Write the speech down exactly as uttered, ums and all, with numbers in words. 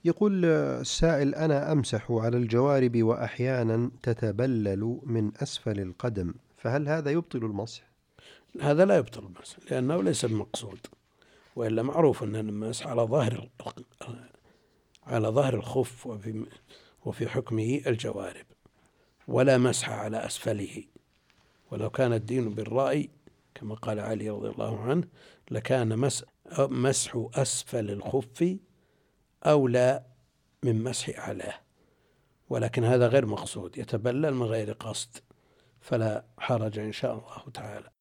يقول السائل: أنا أمسح على الجوارب وأحيانا تتبلل من أسفل القدم، فهل هذا يبطل المسح؟ هذا لا يبطل المسح لأنه ليس بمقصود، وإلا معروف أن المسح على ظاهر على ظاهر الخف وفي وفي حكمه الجوارب، ولا مسح على أسفله. ولو كان الدين بالرأي كما قال علي رضي الله عنه لكان مسح أسفل الخف أولى من مسح أعلاه، ولكن هذا غير مقصود، يتبلل من غير قصد، فلا حرج إن شاء الله تعالى.